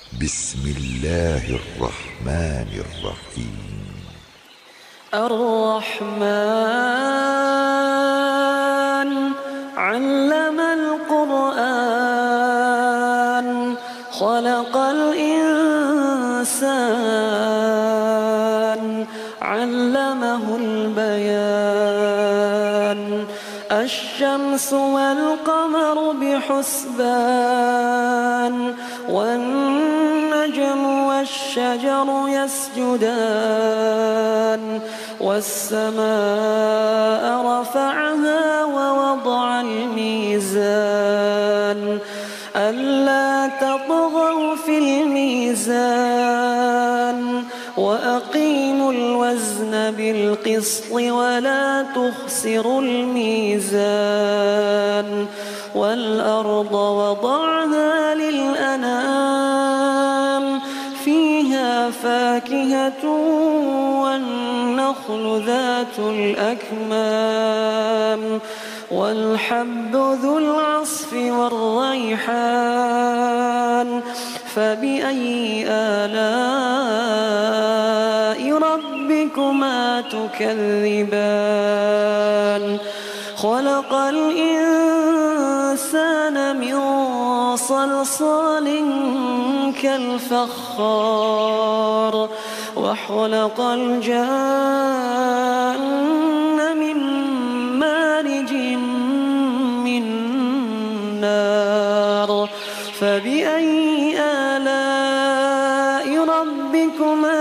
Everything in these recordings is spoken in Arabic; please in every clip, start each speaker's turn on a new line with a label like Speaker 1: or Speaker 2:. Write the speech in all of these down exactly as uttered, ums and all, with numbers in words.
Speaker 1: بسم الله الرحمن الرحيم.
Speaker 2: الرحمن علم القرآن خلق الإنسان علمه البيان الشمس والقمر بحسبان والنجم والشجر يسجدان والسماء رفعها ووضع الميزان ألا تطغوا في الميزان وأقيموا الوزن بالقسط ولا تخسروا الميزان والأرض وضعها للأنام فيها فاكهة والنخل ذات الأكمام والحب ذو العصف والريحان فبأي آلاء ربكما تكذبان خلق الإنسان من صلصال كالفخار وخلق الجان من مارج من نار فبأي آلاء ربكما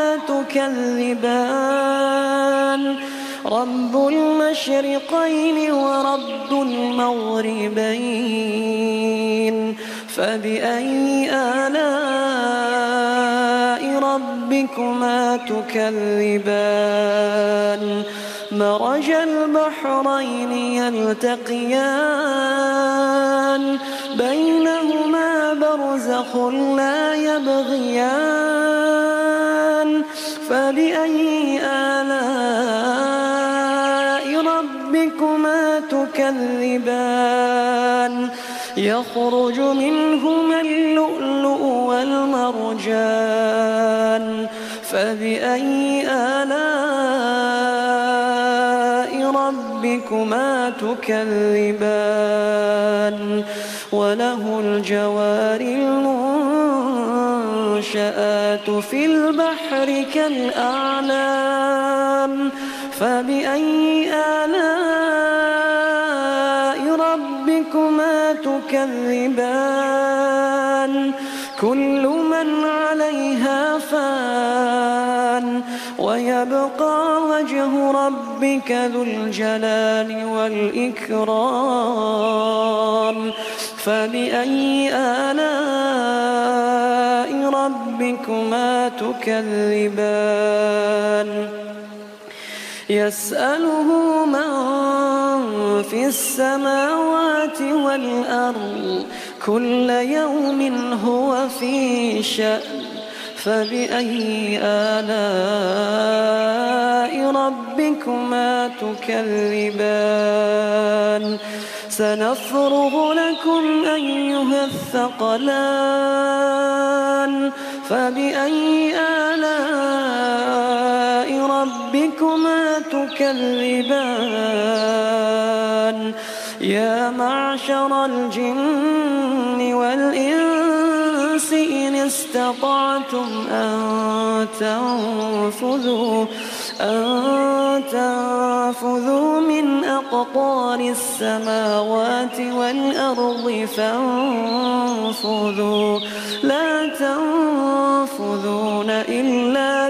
Speaker 2: تكذبان رب المشرقين ورب المغربين فبأي آلاء ربكما تكذبان مرج البحرين يلتقيان بينهما برزخ لا يبغيان فبأي آلاء ربكما تكذبان يخرج منهما اللؤلؤ والمرجان فبأي آلاء ربكما تكذبان وله الجوار المنشآت في البحر كالأعلام فبأي آلاء ربكما تكذبان كل من عليها فان ويبقى وجه ربك ذو الجلال والإكرام فبأي آلاء ربكما تكذبان يسأله من في السماوات والأرض كل يوم هو في شأن فبأي آلاء ربكما تكذبان سنفرغ لكم أيها الثقلان فبأي آلاء ربكما تكذبان يا معشر الجن والإنس إن استطعتم أن تنفذوا أن تنفذوا من أقطار السماوات والأرض فانفذوا لا تنفذون إلا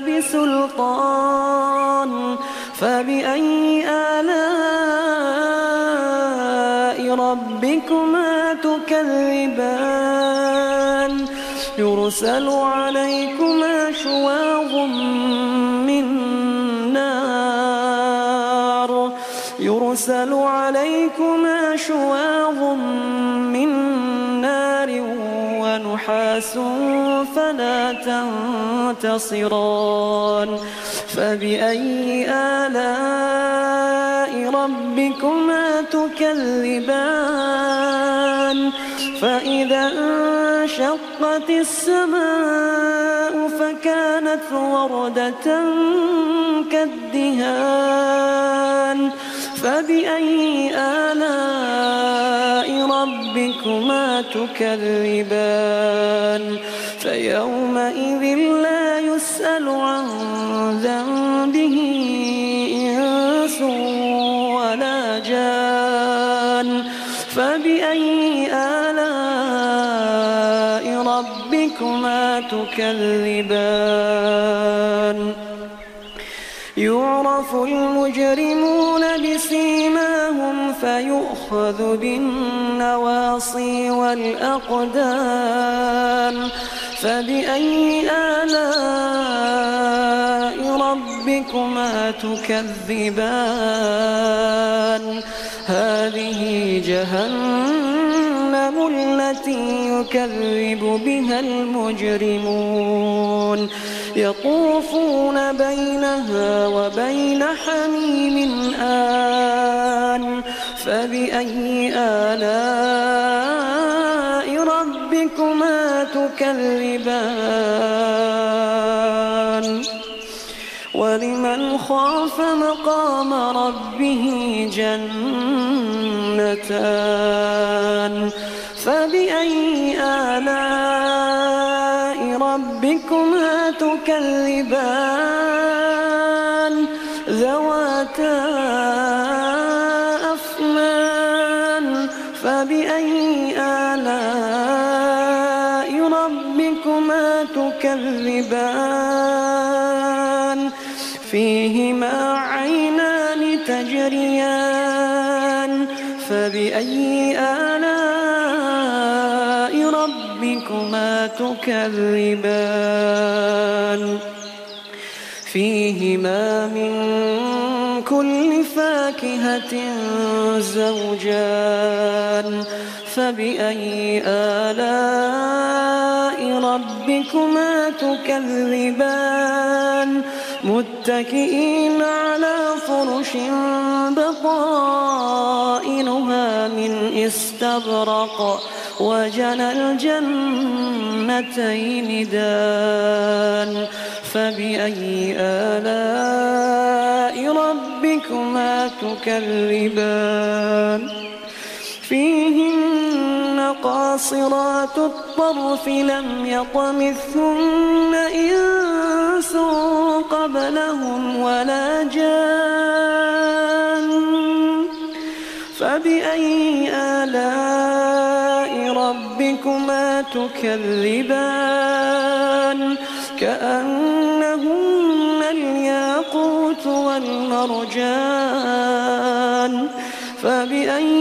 Speaker 2: بسلطان فبأي آلاء ربكما تكذبان يرسل عليكما شواظ من نار يرسل عليكما شواظ من نار ونحاس فلا تنتصران فبأي آلاء ربكما تكذبان فإذا انشقت السماء فكانت وردة كالدهان فبأي آلاء ربكما تكذبان فيومئذ لا يسأل عن ذنبه إنس ولا جان فبأي آلاء ربكما تكذبان يعرف المجرمون بسيماهم فيؤخذ بالنواصي والأقدام فبأي آلاء ربكما تكذبان هذه جهنم التي يكذب بها المجرمون يطوفون بينها وبين حميم آن فبأي آلاء ربكما تكذبان ولمن خاف مقام ربه جنتان فبأي آلاء ربكما تكذبان ذواتا أفنان فبأي آلاء ربكما تكذبان فيهما عينان تجريان فبأي آلاء ربكما تكذبان فيهما من كل فاكهة زوجان فبأي آلاء ربكما تكذبان متكئين على فرش بطائنها من استبرق وجنى الجنتين دان فبأي آلاء ربكما تكذبان فيهن قاصرات الطرف لم يطمثهن إنس قبلهم ولا جان فبأي آلاء ربكما تكذبان كأنهن الياقوت والمرجان فبأي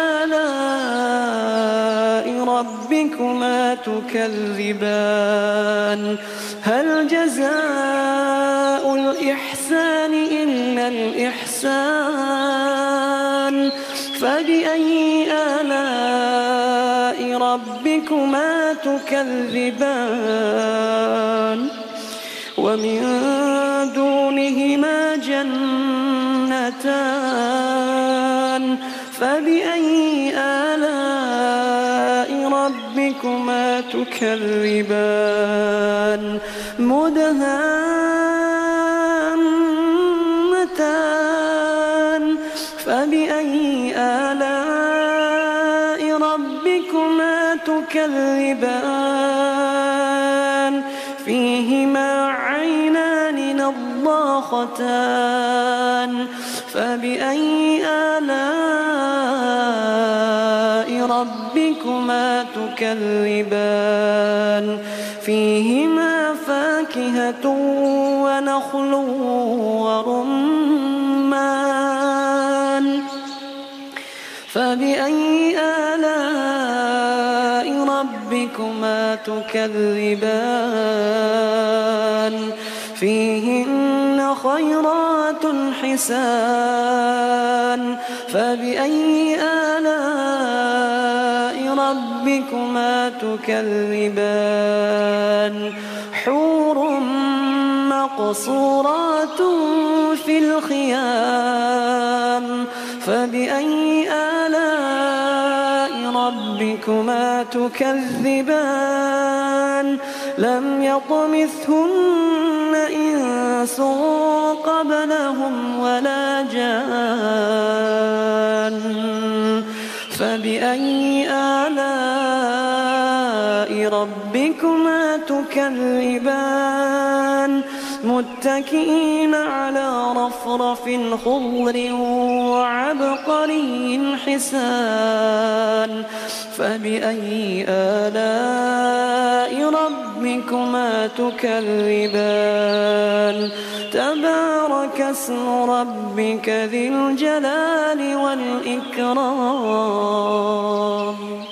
Speaker 2: آلاء ربكما تكذبان هل جزاء الإحسان إلا الإحسان فبأي آلاء ربكما تكذبان ومن دونهما جنتان فبأي آلاء ربكما تكذبان مدهامتان فبأي آلاء ربكما تكذبان فيهما عينان نضاختان فبأي آلاء ربكما تكذبان فيهما فاكهة ونخل ورمان فبأي آلاء ربكما تكذبان فيهن خيرات حسان فبأي آلاء ربكما تكذبان حور مقصورات في الخيام فبأي آلاء ربكما تكذبان لم يطمثهن إنس قبلهم ولا جان فبأي آلاء ربكما تكذبان متكئين على رفرف خضر وعبقري حسان فبأي آلاء ربكما تكذبان تبارك اسم ربك ذي الجلال والإكرام.